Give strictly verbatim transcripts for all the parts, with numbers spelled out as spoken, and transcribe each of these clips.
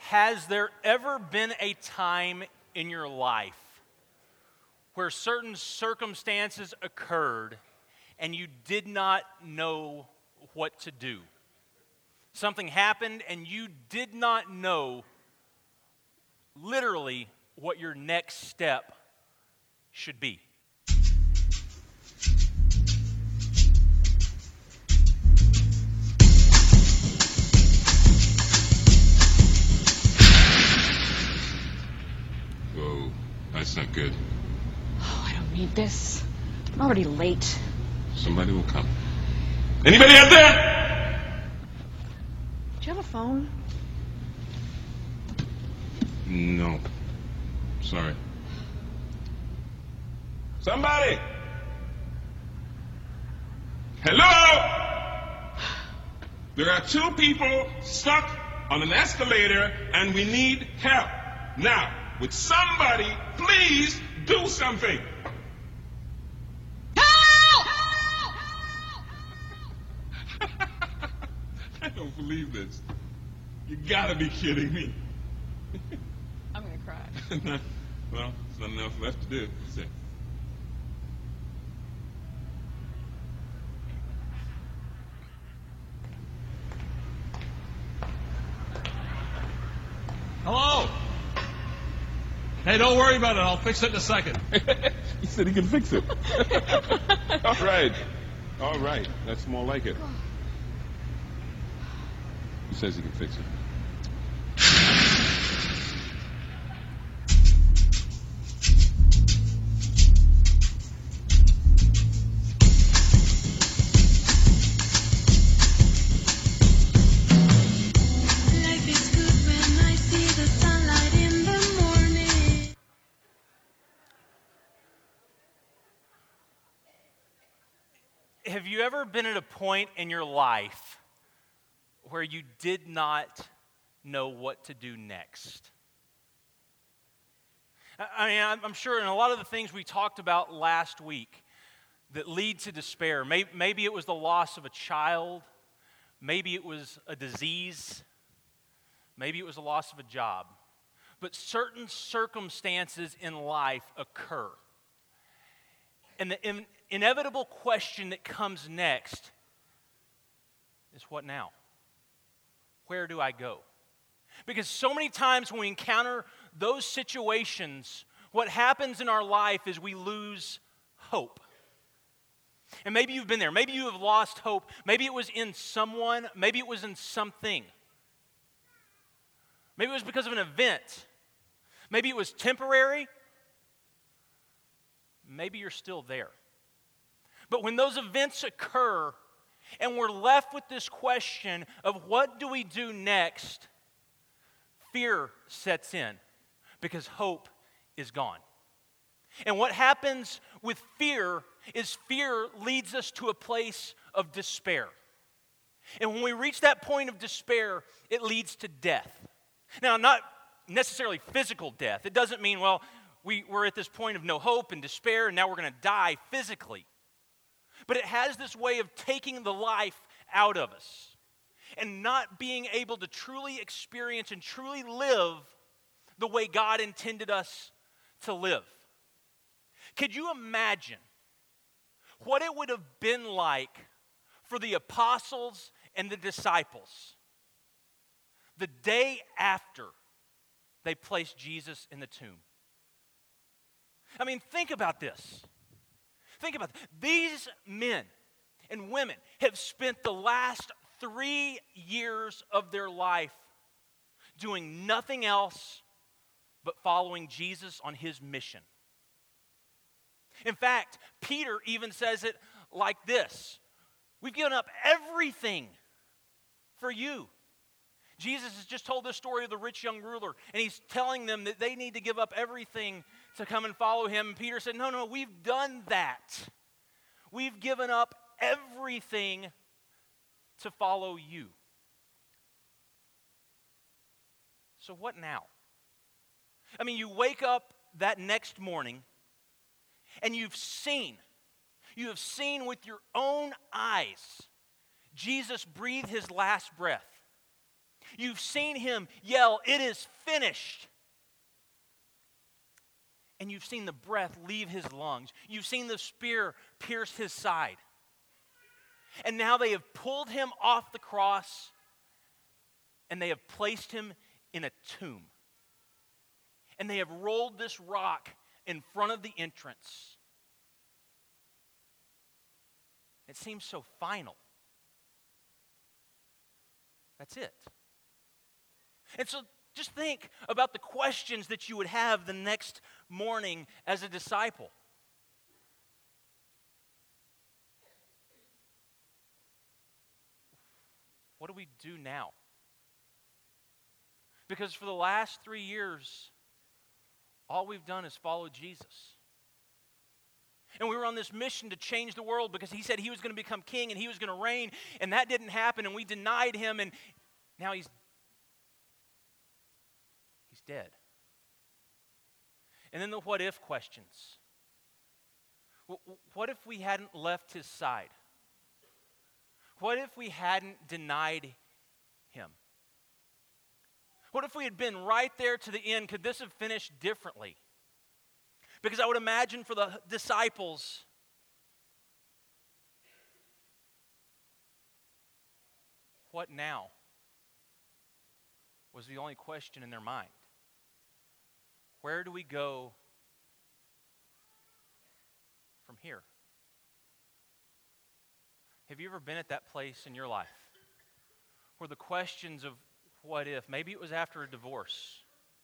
Has there ever been a time in your life where certain circumstances occurred and you did not know what to do? Something happened and you did not know literally what your next step should be. Whoa, that's not good. Oh, I don't need this. I'm already late. Somebody will come. Anybody out there? Do you have a phone? No. Sorry. Somebody! Hello? There are two people stuck on an escalator and we need help. Now, would somebody please do something? Help! I don't believe this. You gotta be kidding me. I'm gonna cry. Well, there's not enough left to do. Is it? Hello? Hey, don't worry about it. I'll fix it in a second. He said he can fix it. All right. All right. That's more like it. He says he can fix it. Life is good when I see the sunlight in the morning. Have you ever been at a point in your life where you did not know what to do next? I I mean, I'm I'm sure in a lot of the things we talked about last week that lead to despair, maybe, maybe it was the loss of a child, maybe it was a disease, maybe it was the loss of a job. But certain circumstances in life occur. And the in, inevitable question that comes next is, what now? Where do I go? Because so many times when we encounter those situations, what happens in our life is we lose hope. And maybe you've been there. Maybe you have lost hope. Maybe it was in someone. Maybe it was in something. Maybe it was because of an event. Maybe it was temporary. Maybe you're still there. But when those events occur and we're left with this question of what do we do next, fear sets in because hope is gone. And what happens with fear is fear leads us to a place of despair. And when we reach that point of despair, it leads to death. Now, not necessarily physical death. It doesn't mean, well, we, we're at this point of no hope and despair, and now we're going to die physically. But it has this way of taking the life out of us and not being able to truly experience and truly live the way God intended us to live. Could you imagine what it would have been like for the apostles and the disciples the day after they placed Jesus in the tomb? I mean, think about this. Think about this. These men and women have spent the last three years of their life doing nothing else but following Jesus on his mission. In fact, Peter even says it like this: we've given up everything for you. Jesus has just told this story of the rich young ruler, and he's telling them that they need to give up everything to come and follow him. And Peter said, no, no, we've done that. We've given up everything to follow you. So what now? I mean, you wake up that next morning, and you've seen, you have seen with your own eyes Jesus breathe his last breath. You've seen him yell, "It is finished." And you've seen the breath leave his lungs. You've seen the spear pierce his side. And now they have pulled him off the cross and they have placed him in a tomb. And they have rolled this rock in front of the entrance. It seems so final. That's it. And so just think about the questions that you would have the next morning as a disciple. What do we do now? Because for the last three years, all we've done is follow Jesus. And we were on this mission to change the world because he said he was going to become king and he was going to reign, and that didn't happen, and we denied him, and now he's he's dead. And then the what if questions. What if we hadn't left his side? What if we hadn't denied him? What if we had been right there to the end? Could this have finished differently? Because I would imagine for the disciples, what now was the only question in their mind. Where do we go from here? Have you ever been at that place in your life where the questions of what if, maybe it was after a divorce,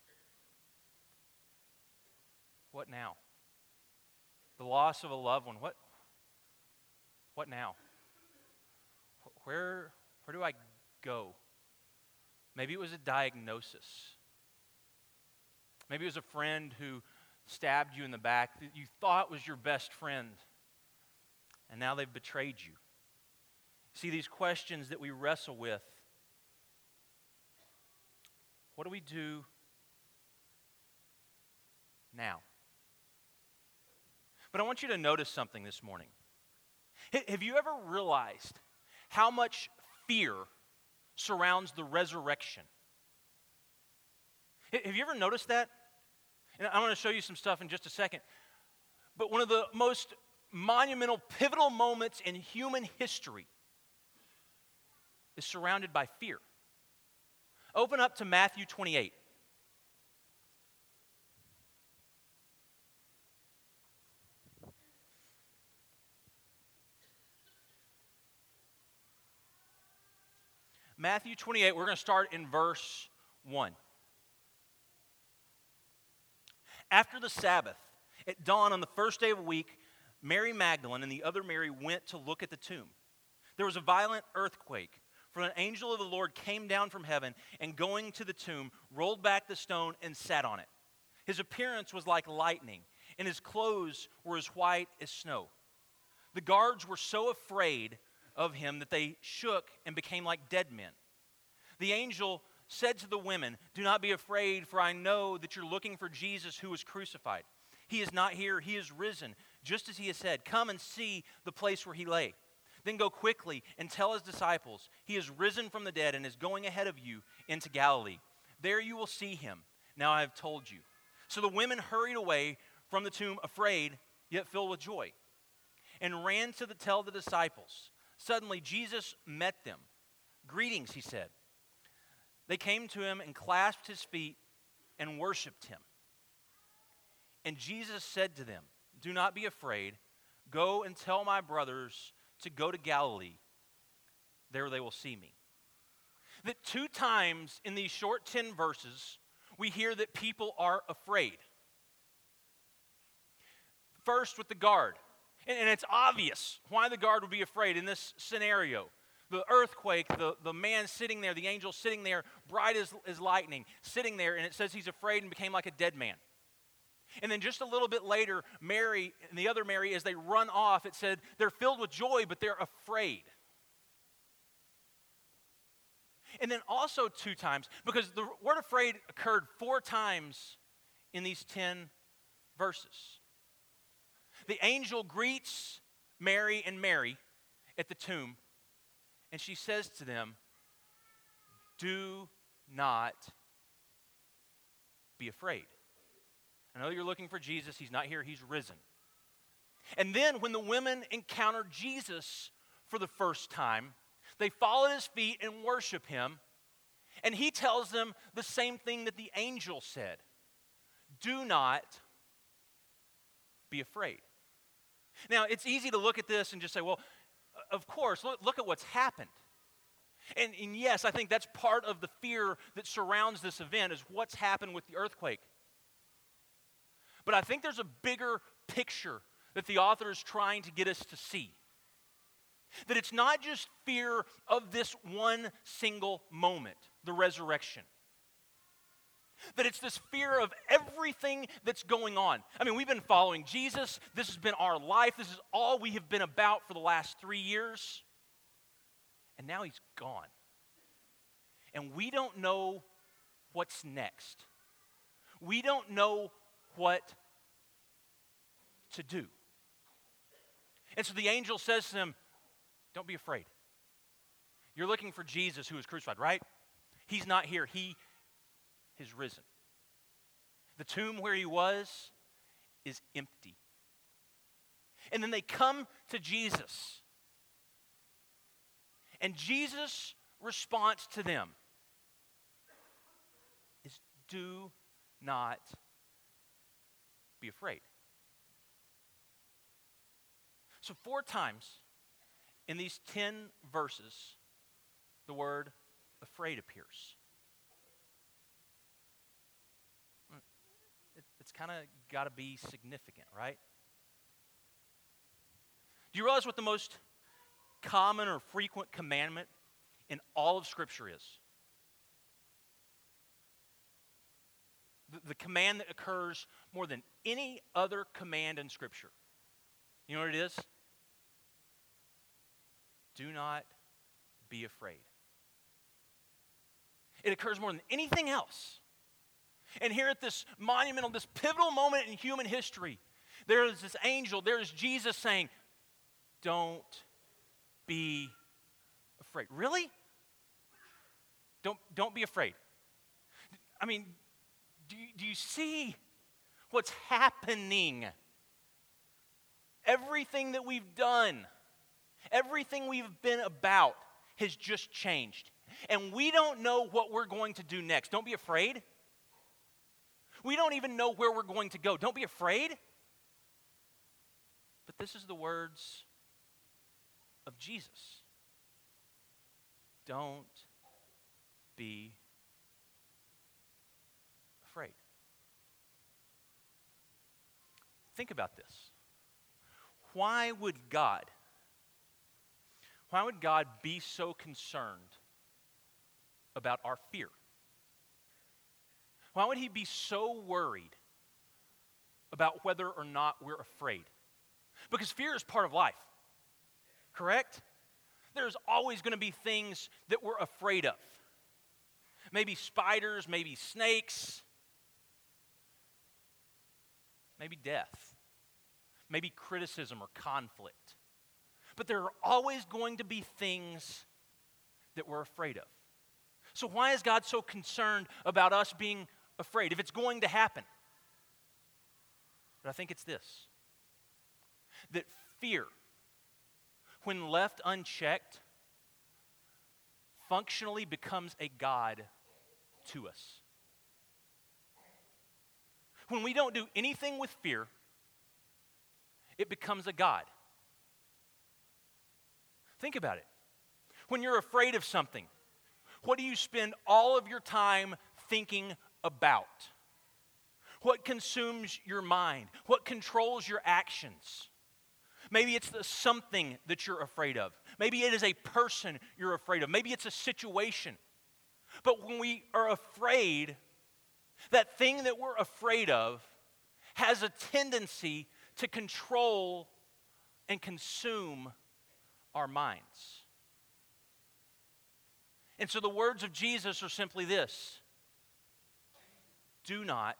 what now? The loss of a loved one, what, what now? Where, where do I go? Maybe it was a diagnosis. Maybe it was a friend who stabbed you in the back that you thought was your best friend, and now they've betrayed you. See, these questions that we wrestle with, what do we do now? But I want you to notice something this morning. Have you ever realized how much fear surrounds the resurrection? Have you ever noticed that? And I'm going to show you some stuff in just a second. But one of the most monumental, pivotal moments in human history is surrounded by fear. Open up to Matthew twenty-eight. Matthew twenty-eight, we're going to start in verse one. After the Sabbath, at dawn on the first day of the week, Mary Magdalene and the other Mary went to look at the tomb. There was a violent earthquake, for an angel of the Lord came down from heaven and going to the tomb, rolled back the stone and sat on it. His appearance was like lightning, and his clothes were as white as snow. The guards were so afraid of him that they shook and became like dead men. The angel said to the women, "Do not be afraid, for I know that you're looking for Jesus who was crucified. He is not here, he is risen, just as he has said. Come and see the place where he lay. Then go quickly and tell his disciples, he is risen from the dead and is going ahead of you into Galilee. There you will see him. Now I have told you." So the women hurried away from the tomb, afraid, yet filled with joy, and ran to the, tell the disciples. Suddenly Jesus met them. "Greetings," he said. They came to him and clasped his feet and worshiped him. And Jesus said to them, "Do not be afraid. Go and tell my brothers to go to Galilee. There they will see me." That two times in these short ten verses, we hear that people are afraid. First with the guard. And, and it's obvious why the guard would be afraid in this scenario. The earthquake, the, the man sitting there, the angel sitting there, bright as, as lightning, sitting there, and it says he's afraid and became like a dead man. And then just a little bit later, Mary and the other Mary, as they run off, it said they're filled with joy, but they're afraid. And then also two times, because the word afraid occurred four times in these ten verses. The angel greets Mary and Mary at the tomb, and she says to them, "Do not be afraid. I know you're looking for Jesus. He's not here. He's risen. And then when the women encounter Jesus for the first time, they fall at his feet and worship him. And he tells them the same thing that the angel said. Do not be afraid. Now, it's easy to look at this and just say, well, of course, look, look at what's happened. And, and yes, I think that's part of the fear that surrounds this event is what's happened with the earthquake. But I think there's a bigger picture that the author is trying to get us to see. That it's not just fear of this one single moment, the resurrection. That it's this fear of everything that's going on. I mean, we've been following Jesus. This has been our life. This is all we have been about for the last three years. And now he's gone. And we don't know what's next. We don't know what to do. And so the angel says to them, don't be afraid. You're looking for Jesus who was crucified, right? He's not here. He has risen. The tomb where he was is empty. And then they come to Jesus. And Jesus' response to them is, do not be afraid. So four times in these ten verses, the word afraid appears. It, it's kind of got to be significant, right? Do you realize what the most common or frequent commandment in all of Scripture is? The, the command that occurs more than any other command in Scripture. You know what it is? Do not be afraid. It occurs more than anything else. And here at this monumental, this pivotal moment in human history, there is this angel, there is Jesus saying, don't be afraid. Really? Don't, don't be afraid. I mean, do you, do you see what's happening? Everything that we've done, everything we've been about has just changed. And we don't know what we're going to do next. Don't be afraid. We don't even know where we're going to go. Don't be afraid. But this is the words of Jesus. Don't be afraid. Think about this. Why would God, why would God be so concerned about our fear? Why would he be so worried about whether or not we're afraid? Because fear is part of life, correct? There's always going to be things that we're afraid of. Maybe spiders, maybe snakes, maybe death, maybe criticism or conflict. But there are always going to be things that we're afraid of. So why is God so concerned about us being afraid if it's going to happen? But I think it's this, that fear, when left unchecked, functionally becomes a god to us. When we don't do anything with fear, it becomes a god. Think about it. When you're afraid of something, what do you spend all of your time thinking about? What consumes your mind? What controls your actions? Maybe it's the something that you're afraid of. Maybe it is a person you're afraid of. Maybe it's a situation. But when we are afraid, that thing that we're afraid of has a tendency to control and consume our minds. And so the words of Jesus are simply this: do not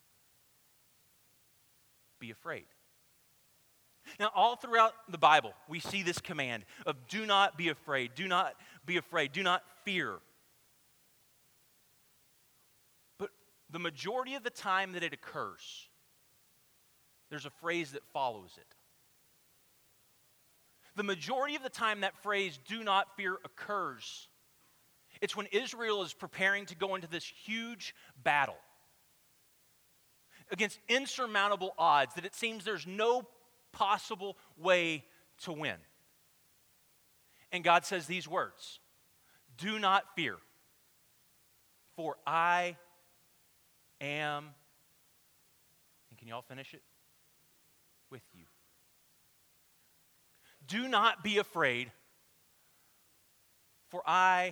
be afraid. Now, all throughout the Bible, we see this command of do not be afraid, do not be afraid, do not fear. the majority of the time that it occurs, there's a phrase that follows it. The majority of the time that phrase, do not fear, occurs, it's when Israel is preparing to go into this huge battle against insurmountable odds that it seems there's no possible way to win. And God says these words, do not fear, for I am, and can y'all finish it? With you. Do not be afraid, for I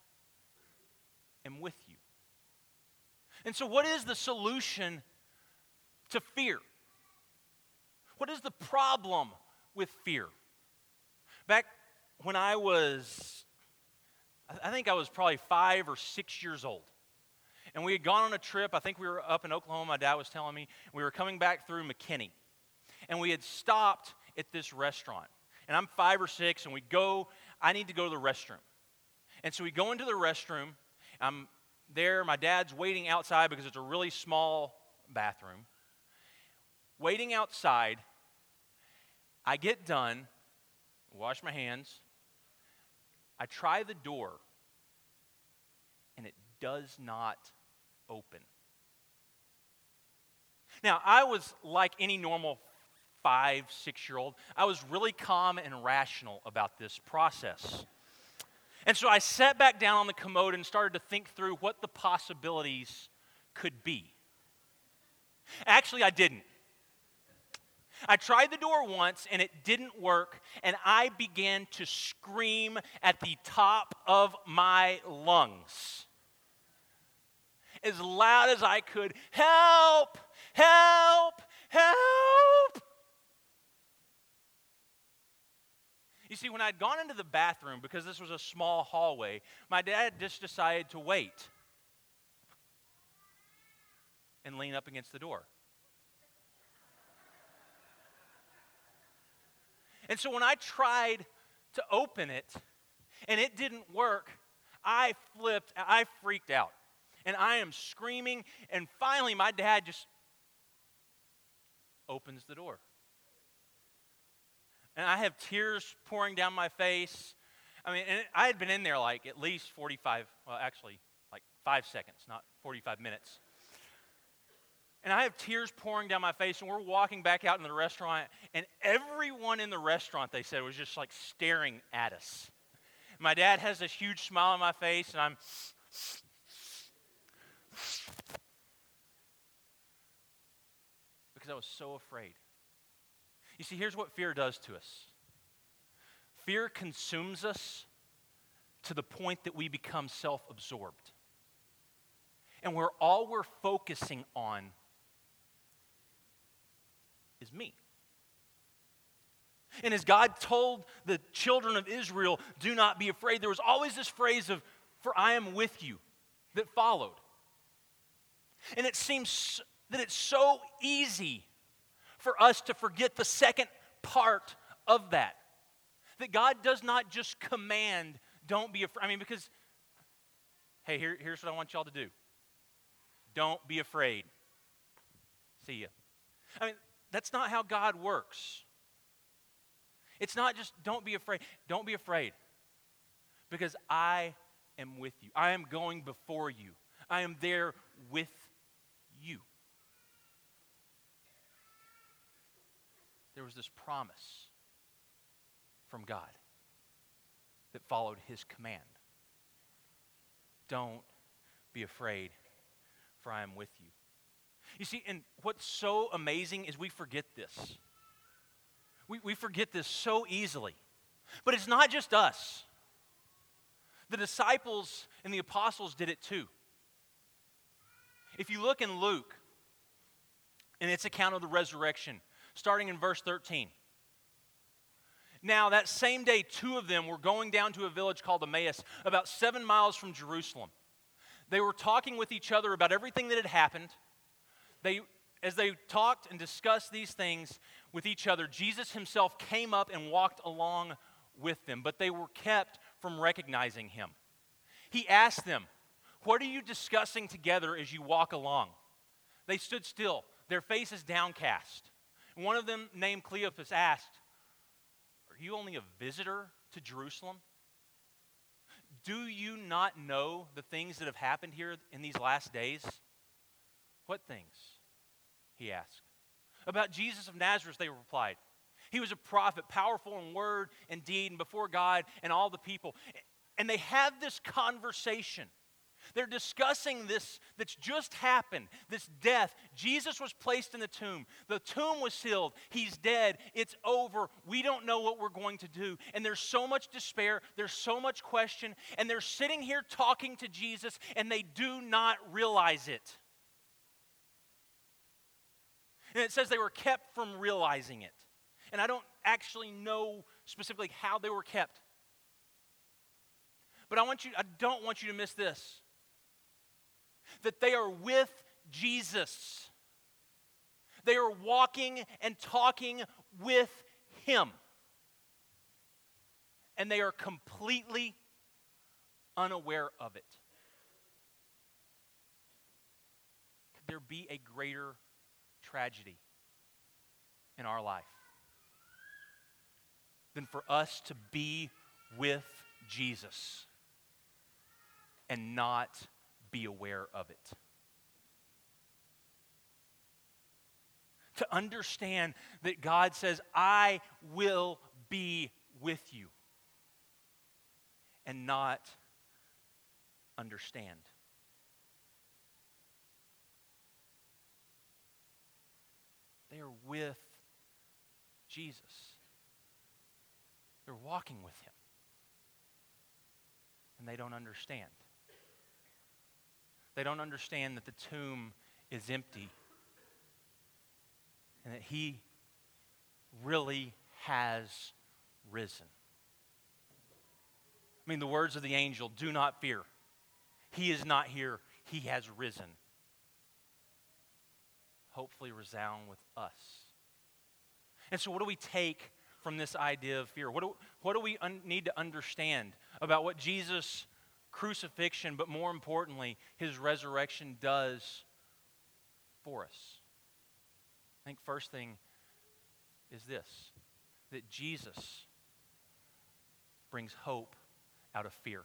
am with you. And so what is the solution to fear? What is the problem with fear? Back when I was, I think I was probably five or six years old. And we had gone on a trip. I think we were up in Oklahoma, my dad was telling me. We were coming back through McKinney. And we had stopped at this restaurant. And I'm five or six, and we go, I need to go to the restroom. And so we go into the restroom. I'm there. My dad's waiting outside because it's a really small bathroom. Waiting outside. I get done, wash my hands. I try the door, and it does not open. Now, I was like any normal five, six-year-old. I was really calm and rational about this process. And so I sat back down on the commode and started to think through what the possibilities could be. Actually, I didn't. I tried the door once, and it didn't work, and I began to scream at the top of my lungs, as loud as I could, help, help, help. You see, when I'd gone into the bathroom, because this was a small hallway, my dad just decided to wait and lean up against the door. And so when I tried to open it and it didn't work, I flipped, I freaked out. And I am screaming, and finally my dad just opens the door. And I have tears pouring down my face. I mean, and I had been in there like at least forty-five, well, actually like five seconds, not forty-five minutes. And I have tears pouring down my face, and we're walking back out into the restaurant, and everyone in the restaurant, they said, was just like staring at us. My dad has this huge smile on my face, and I'm because I was so afraid. You see, here's what fear does to us. Fear consumes us to the point that we become self-absorbed. And where all we're focusing on is me. And as God told the children of Israel, do not be afraid, there was always this phrase of, for I am with you, that followed. And it seems that it's so easy for us to forget the second part of that. That God does not just command, don't be afraid. I mean, because, hey, here, here's what I want y'all to do. Don't be afraid. See ya. I mean, that's not how God works. It's not just don't be afraid. Don't be afraid. Because I am with you. I am going before you. I am there with you. There was this promise from God that followed his command. Don't be afraid, for I am with you. You see, and what's so amazing is we forget this. We, we forget this so easily. But it's not just us. The disciples and the apostles did it too. If you look in Luke, in its account of the resurrection, starting in verse thirteen. Now, that same day, two of them were going down to a village called Emmaus, about seven miles from Jerusalem. They were talking with each other about everything that had happened. They, as they talked and discussed these things with each other, Jesus himself came up and walked along with them, but they were kept from recognizing him. He asked them, What are you discussing together as you walk along? They stood still, their faces downcast. One of them, named Cleopas, asked, "Are you only a visitor to Jerusalem? Do you not know the things that have happened here in these last days?" "What things?" he asked. "About Jesus of Nazareth," they replied. "He was a prophet, powerful in word and deed, and before God and all the people." And they have this conversation. They're discussing this that's just happened, this death. Jesus was placed in the tomb. The tomb was sealed. He's dead. It's over. We don't know what we're going to do. And there's so much despair. There's so much question. And they're sitting here talking to Jesus, and they do not realize it. And it says they were kept from realizing it. And I don't actually know specifically how they were kept. But I want you, I don't want you to miss this. That they are with Jesus. They are walking and talking with Him. And they are completely unaware of it. Could there be a greater tragedy in our life than for us to be with Jesus and not be aware of it? To understand that God says, "I will be with you," and not understand. They are with Jesus. They're walking with Him. And they don't understand. They don't understand that the tomb is empty and that He really has risen. I mean, the words of the angel, "Do not fear. He is not here. He has risen." Hopefully resound with us. And so what do we take from this idea of fear? What do, what do we un- need to understand about what Jesus' crucifixion, but more importantly, His resurrection does for us? I think first thing is this, that Jesus brings hope out of fear.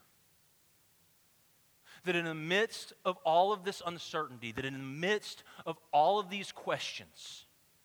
That in the midst of all of this uncertainty, that in the midst of all of these questions,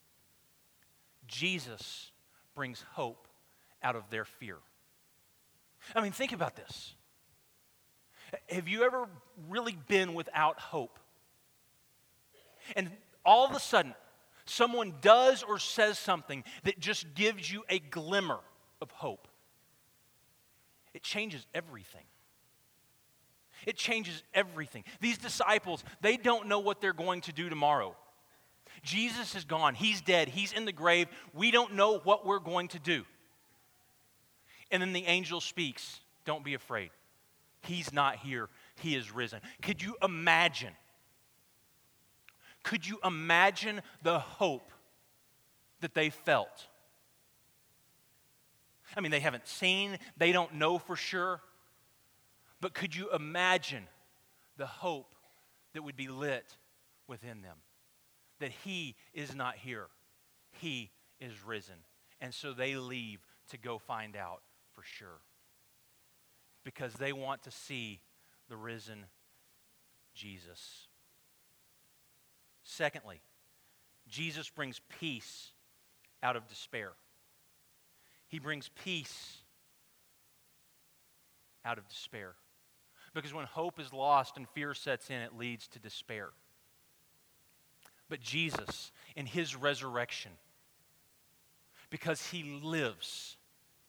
Jesus brings hope out of their fear. I mean, think about this. Have you ever really been without hope? And all of a sudden, someone does or says something that just gives you a glimmer of hope. It changes everything. It changes everything. These disciples, they don't know what they're going to do tomorrow. Jesus is gone. He's dead. He's in the grave. We don't know what we're going to do. And then the angel speaks, "Don't be afraid. He's not here. He is risen." Could you imagine? Could you imagine the hope that they felt? I mean, they haven't seen, they don't know for sure. But could you imagine the hope that would be lit within them? That He is not here. He is risen. And so they leave to go find out for sure. Because they want to see the risen Jesus. Secondly, Jesus brings peace out of despair. He brings peace out of despair. Because when hope is lost and fear sets in, it leads to despair. But Jesus, in His resurrection, because He lives,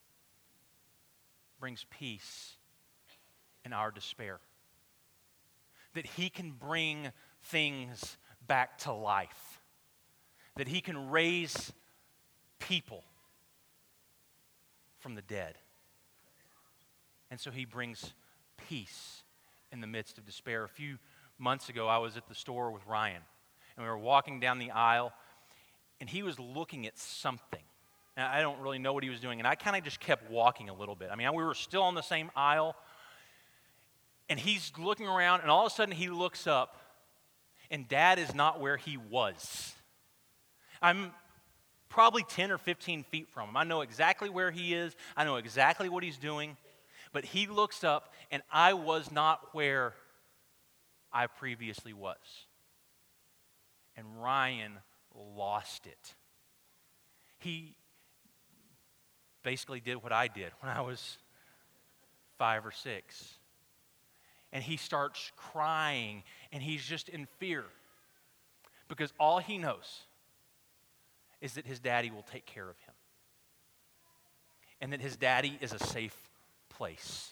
brings peace in our despair. That He can bring things back to life. That He can raise people from the dead. And so He brings peace in the midst of despair. A few months ago, I was at the store with Ryan, and we were walking down the aisle, and he was looking at something. Now, I don't really know what he was doing, and I kind of just kept walking a little bit. I mean, we were still on the same aisle, And he's looking around, and all of a sudden he looks up, and Dad is not where he was. I'm probably ten or fifteen feet from him. I know exactly where he is. I know exactly what he's doing. But he looks up, and I was not where I previously was. And Ryan lost it. He basically did what I did when I was five or six. And he starts crying, and he's just in fear. Because all he knows is that his daddy will take care of him. And that his daddy is a safe place.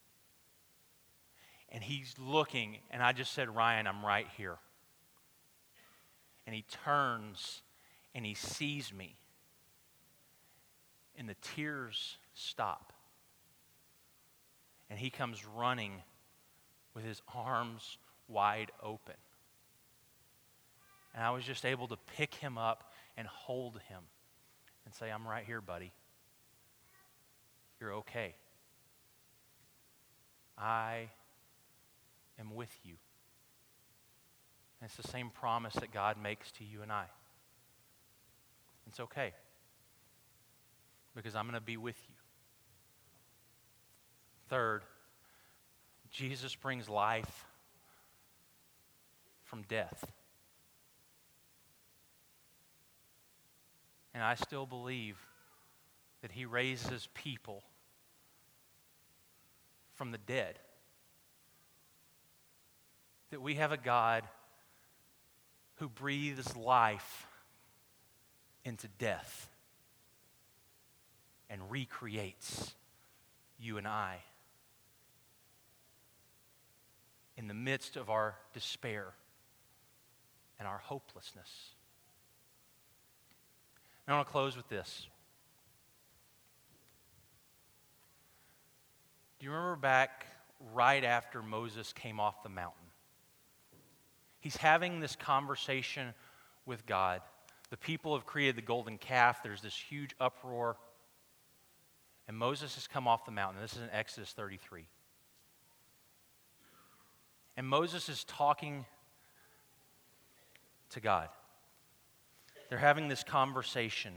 And he's looking, and I just said, Ryan, I'm right here. And he turns, and he sees me. And the tears stop. And he comes running with his arms wide open. And I was just able to pick him up and hold him and say, I'm right here, buddy. You're okay. I am with you. And it's the same promise that God makes to you and I. It's okay, because I'm going to be with you. Third, Jesus brings life from death. And I still believe that he raises people from the dead. That we have a God who breathes life into death and recreates you and I in the midst of our despair and our hopelessness. And I want to close with this. Do you remember back right after Moses came off the mountain? He's having this conversation with God. The people have created the golden calf. There's this huge uproar. And Moses has come off the mountain. This is in Exodus thirty-three. And Moses is talking to God. They're having this conversation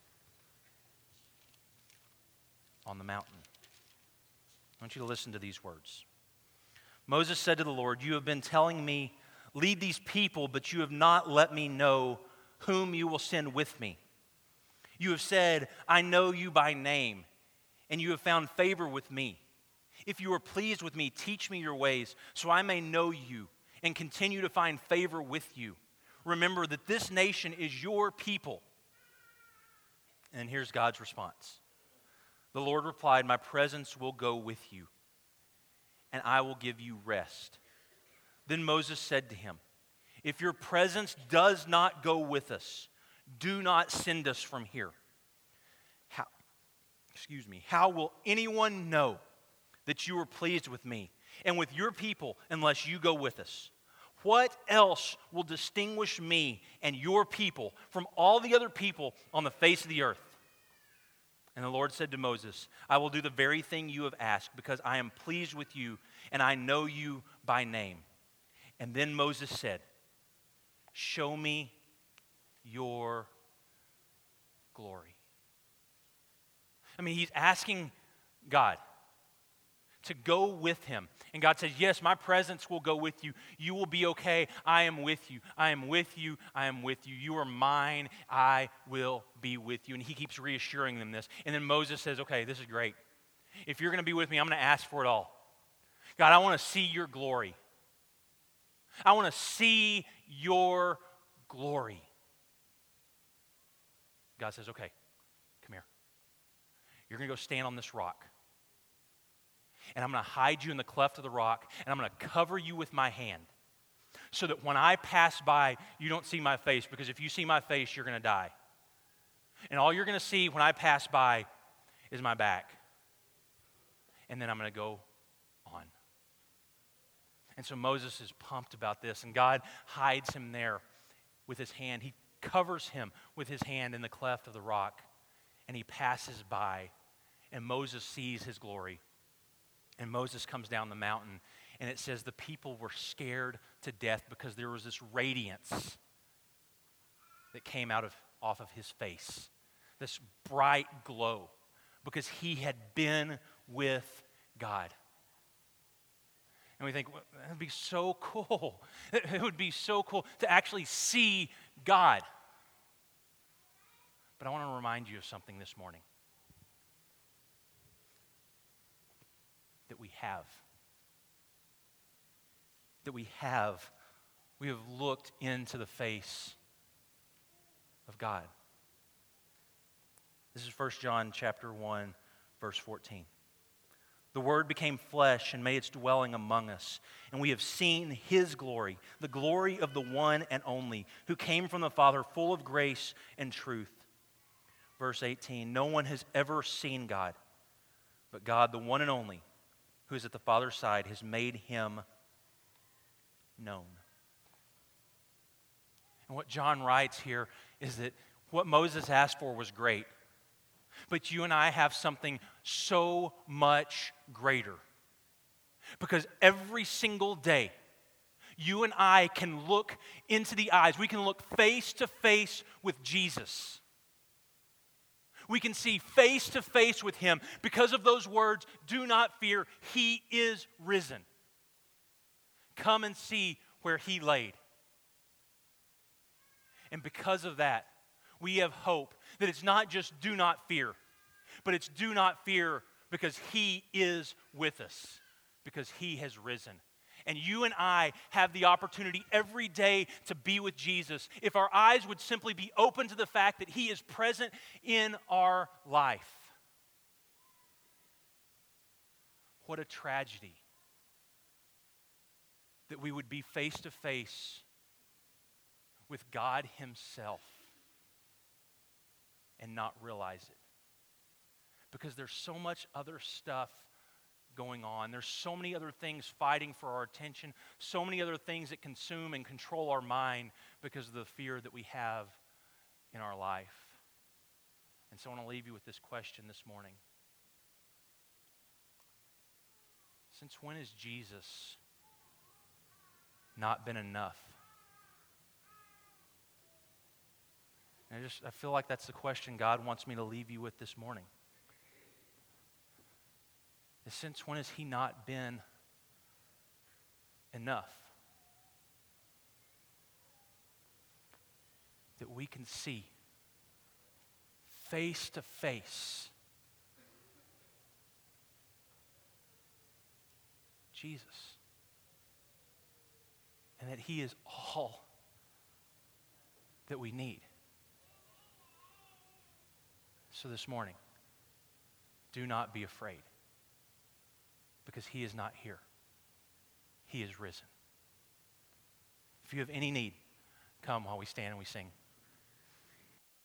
on the mountain. I want you to listen to these words. Moses said to the Lord, "You have been telling me, lead these people, but you have not let me know whom you will send with me. You have said, I know you by name, and you have found favor with me. If you are pleased with me, teach me your ways, so I may know you and continue to find favor with you. Remember that this nation is your people." And here's God's response. The Lord replied, "My presence will go with you, and I will give you rest." Then Moses said to him, "If your presence does not go with us, do not send us from here. How, excuse me, how will anyone know that you are pleased with me and with your people unless you go with us? What else will distinguish me and your people from all the other people on the face of the earth?" And the Lord said to Moses, "I will do the very thing you have asked, because I am pleased with you and I know you by name." And then Moses said, "Show me your glory." I mean, he's asking God to go with him. And God says, yes, my presence will go with you. You will be okay. I am with you. I am with you. I am with you. You are mine. I will be with you. And he keeps reassuring them this. And then Moses says, okay, this is great. If you're going to be with me, I'm going to ask for it all. God, I want to see your glory. I want to see your glory. God says, okay, come here. You're going to go stand on this rock. And I'm going to hide you in the cleft of the rock, and I'm going to cover you with my hand so that when I pass by, you don't see my face, because if you see my face, you're going to die. And all you're going to see when I pass by is my back. And then I'm going to go on. And so Moses is pumped about this, and God hides him there with his hand. He covers him with his hand in the cleft of the rock, and he passes by, and Moses sees his glory. And Moses comes down the mountain, And it says the people were scared to death because there was this radiance that came out of off of his face, this bright glow, because he had been with God. And we think, well, that would be so cool. It would be so cool to actually see God. But I want to remind you of something this morning. That we have. That we have. We have looked into the face of God. This is First John chapter one, verse fourteen. The Word became flesh and made its dwelling among us, and we have seen His glory, the glory of the one and only, who came from the Father, full of grace and truth. Verse eighteen, no one has ever seen God, but God, the one and only, who is at the Father's side, has made Him known. And what John writes here is that what Moses asked for was great. But you and I have something so much greater. Because every single day, you and I can look into the eyes. We can look face to face with Jesus. We can see face to face with Him because of those words, do not fear, He is risen. Come and see where He laid. And because of that, we have hope that it's not just do not fear, but it's do not fear because He is with us, because He has risen. And you and I have the opportunity every day to be with Jesus if our eyes would simply be open to the fact that He is present in our life. What a tragedy that we would be face to face with God Himself and not realize it. Because there's so much other stuff going on. There's so many other things fighting for our attention, so many other things that consume and control our mind because of the fear that we have in our life. And so I want to leave you with this question this morning. Since when has Jesus not been enough? And I just I feel like that's the question God wants me to leave you with this morning. Is since when has He not been enough? That we can see face to face Jesus. And that He is all that we need. So this morning, do not be afraid. Because He is not here. He is risen. If you have any need, come while we stand and we sing.